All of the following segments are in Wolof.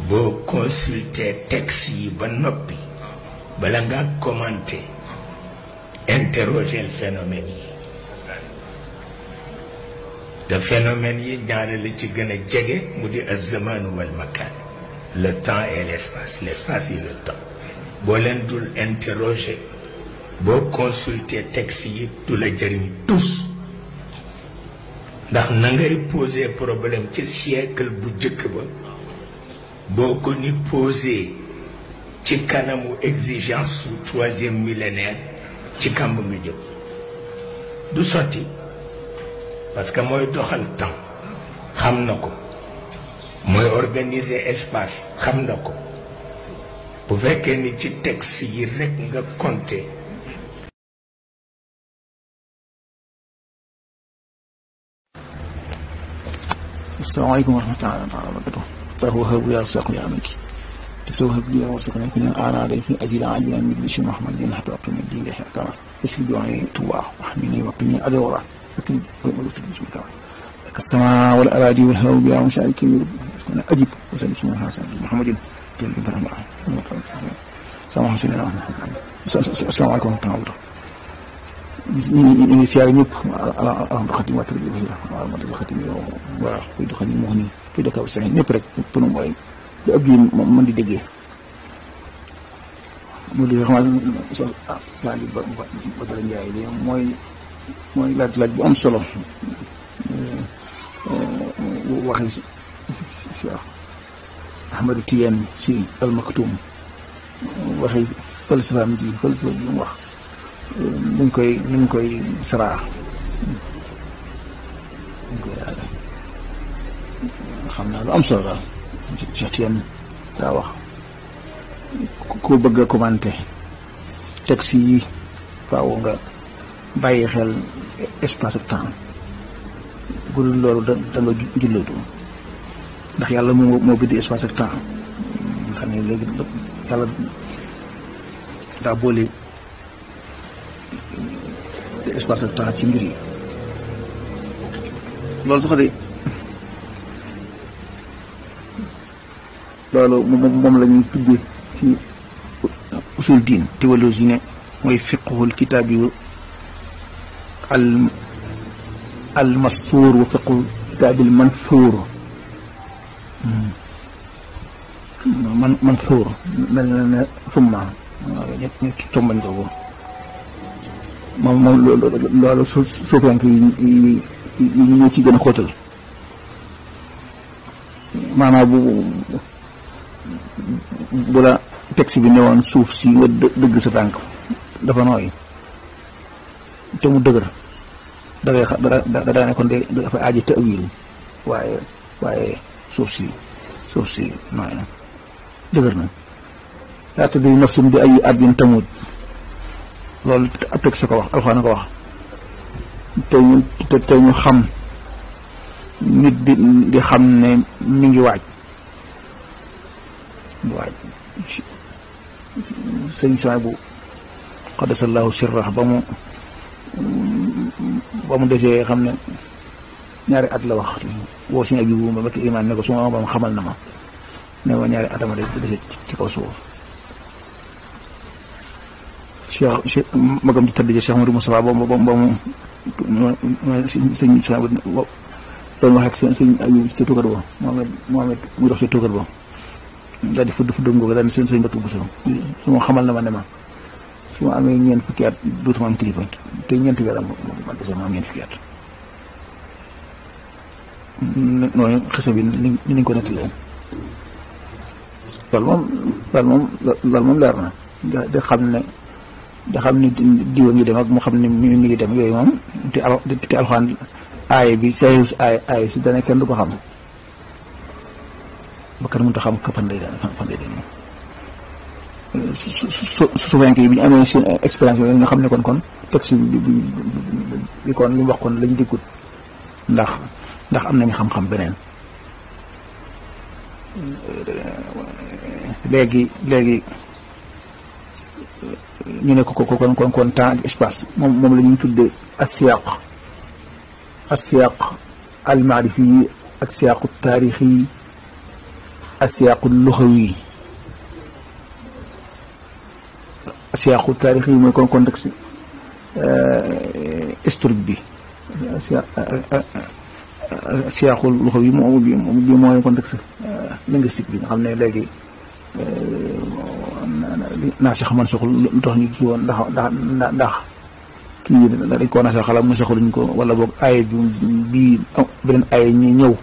boo consulter texte yi ba noppi bala nga commenter interroger le phénomène yi te phénomène yi ñaare la ci gën a jege mu di az-zaman wal makan le temps et l'espace et le temps boo leen dul interroger boo consulter texte yi du la jëriñ tous ndax na ngay poser problème ci siècle bu jëkk ba boo ko ni poser ci kanamu exigence su troisième millénaire ci kàmb mi jëm du sotti parce que mooy doxal temps xam na ko mooy organiser espace xam na ko bu fekkee ni ci texte yi rekk nga compter. Asalaamaaleykum wa rahmatullaahi wa barakaatuh. Tawahhabu yaa rasaaqu yaa maliki tawahhab li warzuqni min al-a'raadi fi ajli ajilan min bishri Muhammadin hatta aqima din lihi ta'ala isri du'ai tuwa wa hamini wa qini adawra lakin bismika as-samaa wal araadi wal hawa ya musharikin ajib wa salli hasan Muhammadin sama hasan asalaamaaleykum wa rahmatullaahi ñu ngi siyaare ñëpp alhamdulilah xatim waa tërbi waaw ma dafa xatim yow waaw kuy du xatim moo ni kuy dakaw sax ñëpp rek pënu mooy lu ab ji mën di déggee mu di xam laa li ba dara njaay li mooy laaj bu am solo waxi Cheikh Ahmadou Tidiane ci Al Maktoum waxi falsafa bi mu wax nuñ koy saraa nuñ koy daal xam naa lu am solo daal Cheikh Tidiane daa wax ku bëgg a commenter texte yi faaw nga bàyyi xel espace ak temps bu dul loolu da nga jullatu ndax yàlla moo bindi espace ak temps nga xam ne léegi yàlla daa boole espace ak temps ci mbir yi loolu sax de loolu moom la ñuy tuddee ci usul diin théologie ne mooy fiqhul kitaab yi al mastuur wa fiqhul kitaabil mansuur mansuur mel na ne summa ñetti tombañ ko moom loolu suufiyanke yi ñoo ci gën a xóotal maanaam bu la texte bi newoon suuf si nga dëgg sa tànk dafa nooy te mu dëgër da ne kon de dafa aaji ta'wil waaye suuf si nooy na dëgër na laa tadri nafsun bi ayyi ardin tamut loolu ab texte ko wax alxuraan ko wax te ñu xam nit di xam ne mi ngi waaj sëñ Suwaybu qaddasallahu sirrah ba mu desee xam ne ñaari at la wax woo suñu abi bu ma ki imaan ne ko suma ba xamal na ma ne ma ñaari atama de dese ci kaw suuf Cheikh magam di tëdd Cheikh Modou Moustapha ba mu sëñ Suwaybu doon wax ak sëñ Ayu ci tuukar ba Mohamed muy dox ci tuukar ba daal di fudd ngoogu daal di sëñ Mbàkke Buso su ma xamal na ma ne ma su ma amee ñeent fukki at dootuma am kilifa te ñeenti weer ma dese ma am ñeent fukki at noonu xese bi ni ñu ko nettalee loolu moom leer na da xam ne diwa ngi dem ak mu xam ne mi ngi dem yooyu moom te alxuraan aaya bi sayus aaya si dana kenn du ko xam ba kenn mënut a xam fan lay dem su fekkee bi ñu amee seen expérience yooyu nga xam ne kon texte bi kon li mu wax kon lañ déggut ndax am nañu xam-xam beneen léegi ñu ne ko kon temps ak espace moom la ñuy tuddee asiyaq al maarifi ak siyaqu taarixi asiyaaqu luxawi asiyaaqu taarix yi mooy kon contexte historique bi asiyaaqu luxawi bi mooy contexte linguistique bi nga xam ne léegi naa si xaman soxul lu tax ñu kii woon ndax kii dañ koo naa xalaat mu soxluñ ko wala boog aaye bi bii beneen aaye ñi ñëw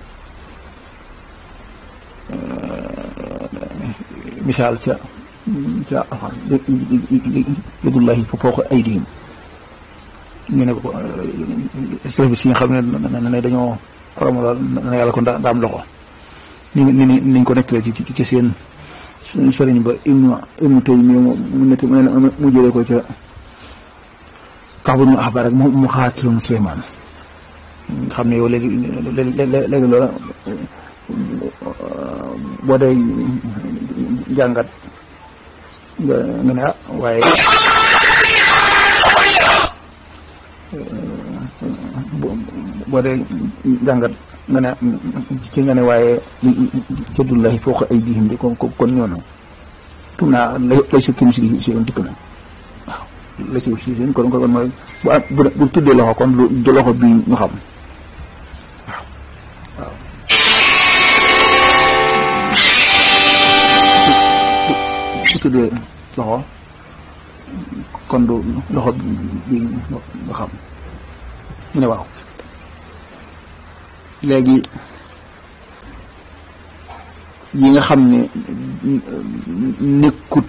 misaal ca afan yadullahi fawqa aydihim ñu ne ko service yi nga xam ne dañoo xoromalool na yàlla ko ndaam loxo niñ ko nekkee ci seen sëriñ ba ibnu Taymiya mu jëlee ko ca Kaab ibnu Ahbar ak mu xaatilum Suleymaan nga xam ne yow léegi loola boo dee jàngat nga ne waaye boo dee jàngat nga ne ci nga ne waaye yadullahi fawqa aydihim di kon ñoonu tum naa lay sa kim si dikk na waaw la si seen kon mooy bu tuddee loxo kon du loxo bi ñu xam waaw bu tuddee loxo kon du loxo bi ñu xam ñu ne waaw léegi yi nga xam ne nekkut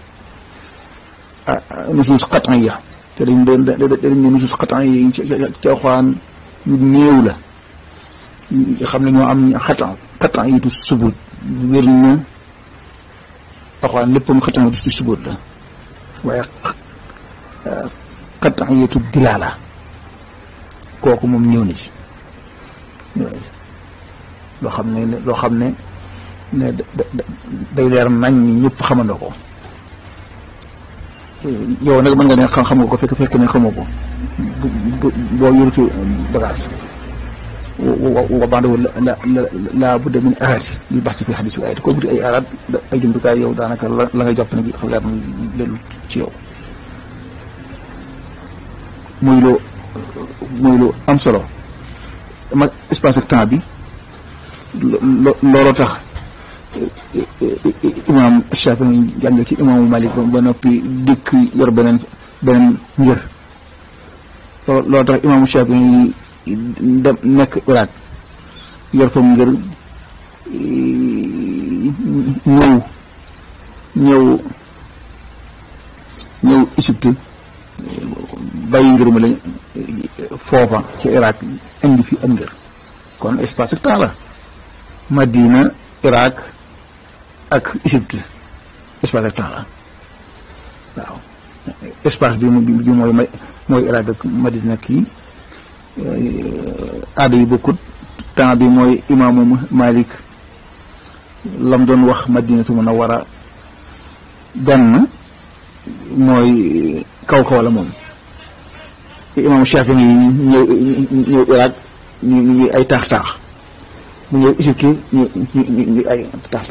nusuus qat'iyya te dañ ne nusuus qat'iyya yi ci Alxuraan yu néew la xam ne ñoo am qat'iyyatu subut wér na Alxuraan léppam qat'iyyatu subut la waaye qat'iyyatu dilaala kooku moom ñëw na ci loo xam ne day leer nañ ñi ñëpp xamandoo ko yow nag mën nga ne xam nga ko fekk ne xamoo ko boo yoru ci bagage wa bandawu la budda min araat li bax si fi xadis bi ayat koo buti ay araat ay jumtukaay yow daanaka la nga jàpp ne bi leer na dellu ci yow muy lu am solo ma espace ak temps bi looloo tax imaam Shaafi'i jàng ci imaamu Malik ba noppi dikk yor beneen ngir looloo tax imaamu Shaafi'i dem nekk Irak yor fa ngir ñëw Égypte bàyyi ngir mi lañ foofa ci Irak indi fi am ngir kon espace ak temps la Madina Irak ak Égypte espace ak temps la waaw espace bi mooy Irak ak Madina kii aada yi bokkut temps bi mooy imaamu Malik lam doon wax Madinatu Munawwara benn mooy kaw la moom imaamu Shaafi'i ñëw Irak ñu ay taax mu ñëw Égypte ñu ay taax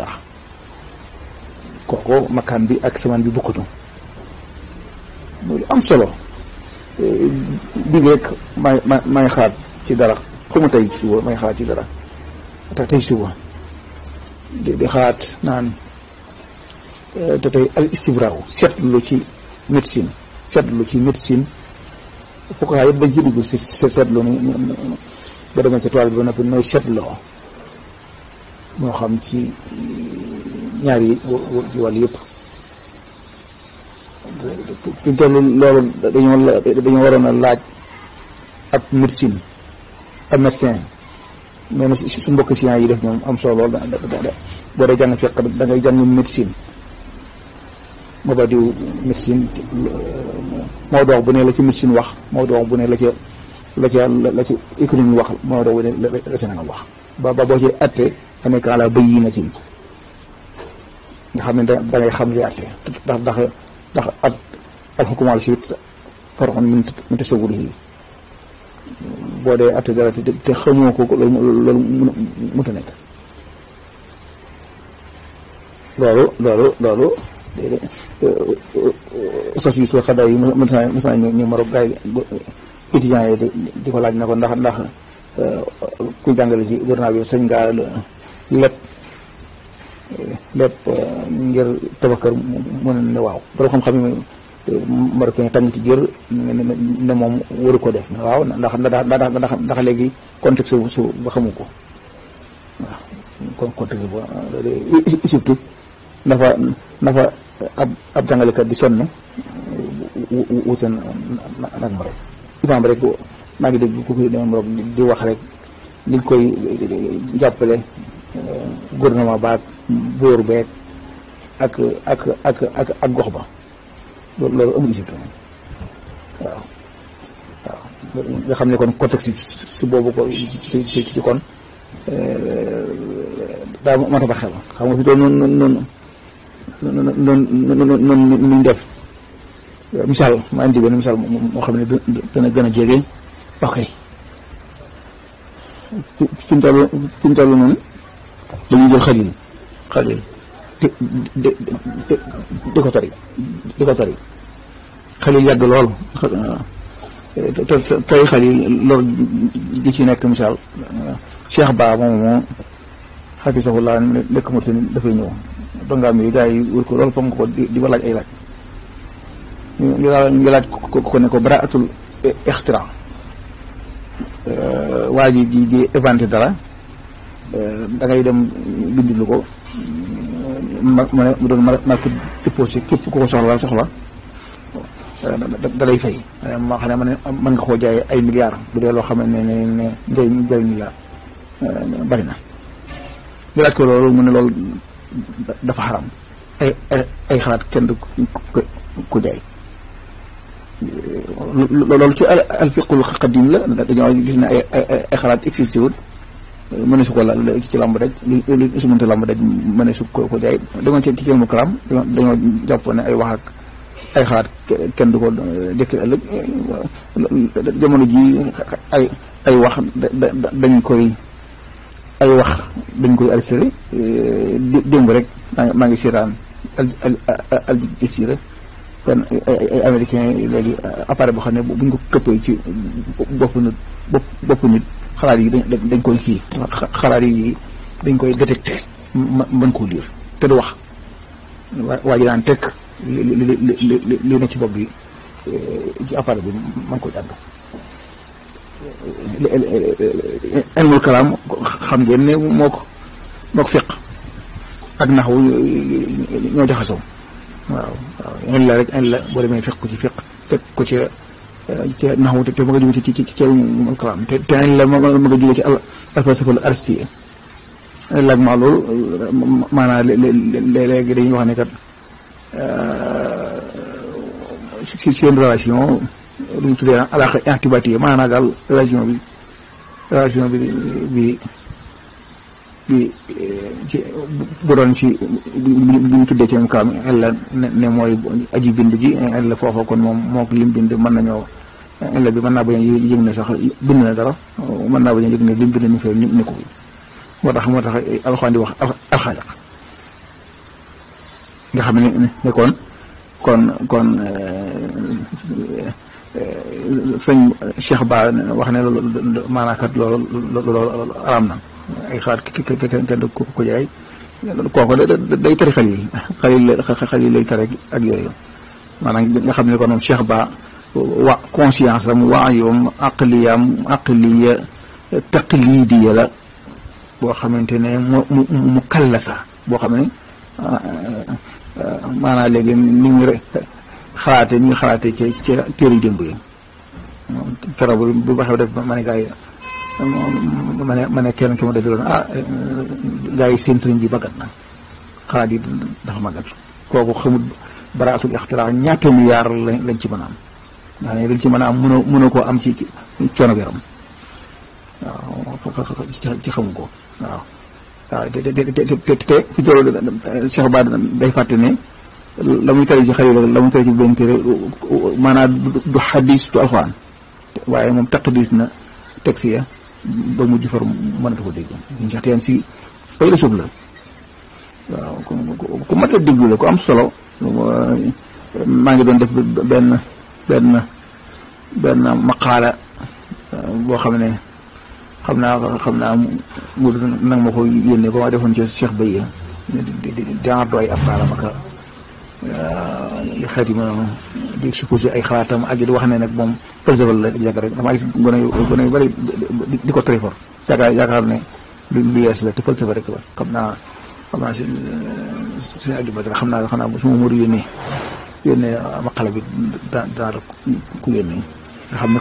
kooku makkaan bi ak samaan bi bokkutu muy am solo dig rek may xalaat ci dara xaw ma tey suba may xalaat ci dara tax tey suba di xalaat naan te tey al istibraaw seetlu ci médecine fokk yëpp dañ ci dugg si seetlu ba demee ca toile bi ba noppi nooy seetloo moo xam ci ñaar yi ci wàll yëpp fi mu toll loolu dañoo waroon a laaj ab médecin ab médecin noonu su mbokk science yi def ñoom am solo lool boo dee jàng fekk da ngay jàng médecine moo ba diw médecine moo dox bu ne la ci médecine wax moo dox bu ne la ci économie wax moo dox bu ne la ci nangam wax ba boo ci atte amee kan la bëy yi na ci nga xam ne da ngay xam li atte ndax al xukumaal siit farxon min tasawwurihi boo dee atte dara te xamoo ko loolu mënta nekk loolu société ba xadda yi mës naa ñu Maroc gars yi étudiants yi di ko laaj na ko ndax ku jàngale ci gouvernement bi sañ ngaa lépp ngir tabax kër mu ne waaw borom xam-xam yi marocain tàng ci jër ne moom waru ko def waaw ndax léegi contexte su ba xamu ko waaw kon contexte ba surtout dafa ab jàngalekat di sonne wute nag Maroc imaam rek maa ngi dégg ku dem Maroc di wax rek li koy jàppale gouvernement ba ak bóor beeg ak gox ba loolu amul Égypte waaw nga xam ne kon contexte si boobu ko ci kon daa mën a ba xel xam nga fi toll noonu nuñ def misaal ma indi benn misaal moo xam ne dana gën a jege ok fi mu toll noonu dañuy jël xalil di ko tari xalil yàgg lool te tey xalil loolu di ci nekk misaal Cheikh Ba moom xafisahullah nekk Mauritanie dafay ñëw dongaam yi gars yi wër ko loolu foog ko di ko laaj ay laaj ñu laaj ko ne ko baraatul ixtira waa ji di inventé dara da ngay dem bindilu ko mu doon marque déposé képp ku ko soxla da lay fay maa xam ne mën nga koo jaay ay milliards bu dee loo xam ne njëriñ la bari na ñu laaj ko loolu mu ne loolu dafa xaram ay xalaat kenn du ko jaay loolu ci alfiqul qadim la dañoo gis ne ay xalaat existé wul mëne su ko la ci lamb daj lu su mënta lamb daj mëne su ko jaay dama ci mu karam dañoo jàpp ne ay wax ak ay xalaat kenn du ko dekk ëllëg jamono ji ay wax dañ koy arrêté démb rek maa ngi seetaan al Jazeera kon ay américain léegi appareil boo xam ne buñ ko këppee ci bopp nit xalaat yi dañ koy kii xalaat yi dañ koy détecté mën koo liir te du wax waa ji daan tekk li ne ci bopp bi ci appareil bi mën ko jàng ilmul kalaam xam ngeen ne moo ko fiq ak naxwu ñoo jaxasoo waaw en la rek en la boo demee fekk ko ci fiq teg ko ca naxwu te ma nga jóge ci ilmul kalaam te en la ma nga jóge ci alfalsafa aristique en la ma loolu maanaam léegi dañuy wax ne kat si seen relation lu ñu tuddee alaaka intibatiye maanaam daal relation bi bu doon ci bu ñu tuddee ci même cas ella ne mooy aji bind ji ella foofa kon moom moo ko lim bind mën nañoo ella bi mën naa bañ a yëg ne sax bind na dara mën naa bañ a yëg ne lim bind ni fee ni ko moo tax alxuraan di wax alxaaliq nga xam ne kon sëñ Cheikh Ba wax ne loolu maanaam kat loolu araam na ay xalaat kenn du ko jaay kooku day tari xalil lay tari ak yooyu maanaam nga xam ne kon moom Cheikh Ba wa conscience am waayum aqliya taqlidiya la boo xamante ne mu kallasa boo xam ne maanaam léegi ni ñu xalaate ñuy xalaate ca téere yu démb yi keroog bu waxee def ma ne gars yi ma ne kenn ki ma def loon gars yi seen sëriñ bi màggat na xalaat yi dafa màggat kooku xamul baraatul ixtiraa ñaata milliard lañ ci mën a am nga ne lañ ci mën a am mënoo koo am ci coono yaram waaw ci xamu ko waaw te fi toll Cheikh Ba day fàtte ne la muy tari ci xalil la muy tari ci benn téere maanaam du xadis du alxuraan waaye moom taqdis na texte ya ba mujj far mënatu ko dégg suñu sax teen si fay la suuf la waaw ku mat a déglu la ku am solo. maa ngi doon def benn maqaala boo xam ne xam naa mu nag ma ko yónnee ba ma defoon ci Cheikh Baye di ardo ay afkaaram ak xeet yi ma noonu di exposé ay xalaatam ak di wax ne nag moom pëlsefal la yàgg rek damaa gis gone yu bëri di ko tréfor yaakaar ne lu yees la te pëlsefal rek la xam naa suñu àjjuma dara xam naa su ma mën a yónnee maqala bi daa ku yónnee nga xam ne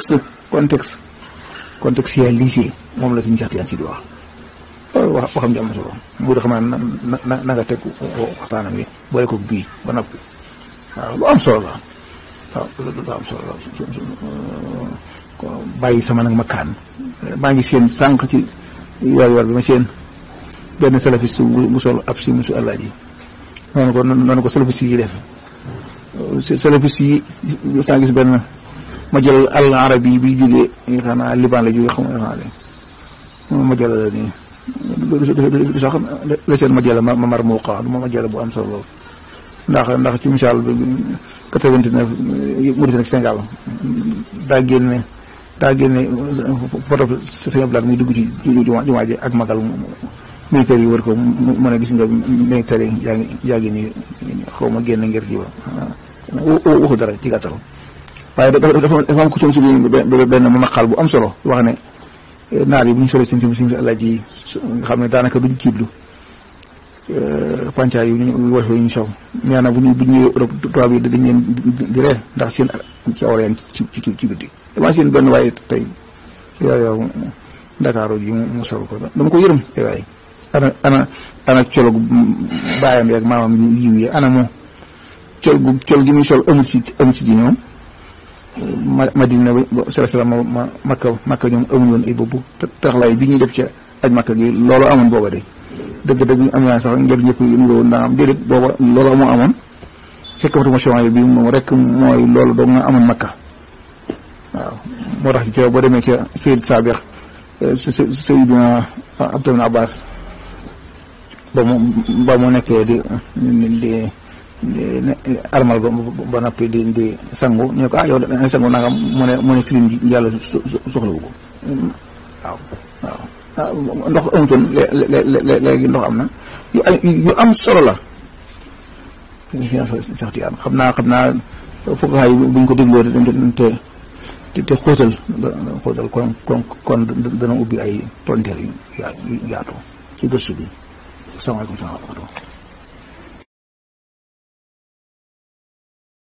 contextualisé moom la suñu Cheikh Tidiane Sy di wax waxam ji am na solo bu xam na nga teg waxtaanam wi boole ko bii ba noppi waaw lu am solo la waaw lu am solo la bàyyi sama nag makkaan maa ngi seen sànq ci yor bi ma seen benn salafiste bu sol ab si musu àllaaji noonu ko salafiste yi def salafiste yi saa gis benn ma jël al arabi bi jógee xanaa Liban la jógee xam nga ma jël la nii du sax la seen ma jël ma mar moo xaw ma jël bu am solo ndax ci misaal bi 89 mu nekk Sénégal daa génne photo Sëñ Abdou Lahad muy dugg ci jumaa ji ak magal militaire yi wër ko mu ne gis nga militaire yi yaa ngi nii xaw ma génn ngir ji ba waxu dara ci gàttal waaye dafa am ko ci benn maqal bu am solo wax ne naar yi bu ñu solee seen si àllaaji yi nga xam ne daanaka duñ ciiblu pàncaay yi ñu wax ñu sow nee na bu ñu ñëwee Europe tubaab yi dañ leen di ree ndax seen ci awreen ci biti dama seen benn waaye tey yow Ndakaaru ji mu sol ko dama ko yërëm te waaye ana colog baayam yeeg maamam yiw yi ana moo col gi muy sol amul ci diine moom Madina salaam makka ñoom amuñu woon ay boobu taxlaay bi ñuy def ca aj makka gi loolu amoon booba de dëgg am naa sax ngir ñëpp nuroo naa am déedéet booba loolu moo amoon xekkatu motion bi moom rek mooy loolu doog nga amoon makka waaw moo tax ci boo demee ca Seyd Saabix Seydina Abdul Abbas ba mu nekkee di armal ba noppi di sangu ñu ne ko yow da sangu nangam mu ne kilim yàlla soxlawu ko waaw ndox amutoon léegi ndox am na yu am solo la Cheikh Tidiane xam naa fokk xaay buñ ko dégloo te xóotal kon dana ubbi ay tonteer yu yaatu ci gëstu bi asalaamaaleykum.